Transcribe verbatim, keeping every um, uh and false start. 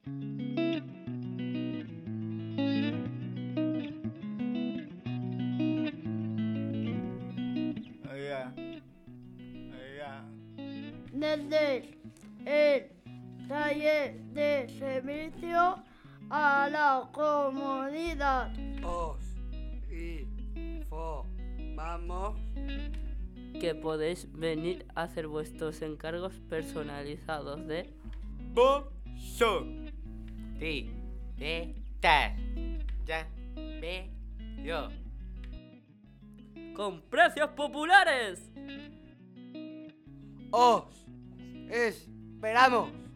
Allá. Allá. Desde el taller de servicio a la comunidad. Os informamos que podéis venir a hacer vuestros encargos personalizados de Vos Sí, de tal. Ya ve yo. con precios populares. os esperamos.